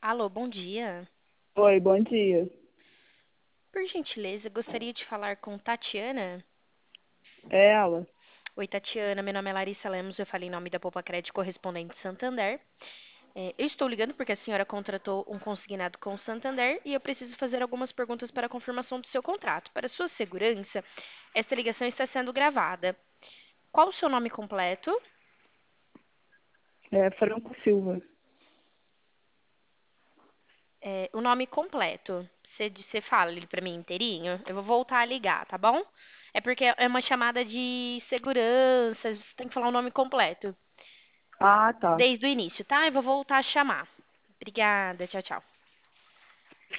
Alô, bom dia. Oi, bom dia. Por gentileza, gostaria de falar com Tatiana. É ela? Oi, Tatiana. Meu nome é Larissa Lemos. Eu falei em nome da Poupa Crédito Correspondente Santander. Eu estou ligando porque a senhora contratou um consignado com o Santander e eu preciso fazer algumas perguntas para a confirmação do seu contrato. Para sua segurança, esta ligação está sendo gravada. Qual o seu nome completo? É Franco Silva. O nome completo. Você fala ele para mim inteirinho? Eu vou voltar a ligar, tá bom? É porque é uma chamada de segurança, você tem que falar o nome completo. Ah, tá. Desde o início, tá? Eu vou voltar a chamar. Obrigada, tchau, tchau.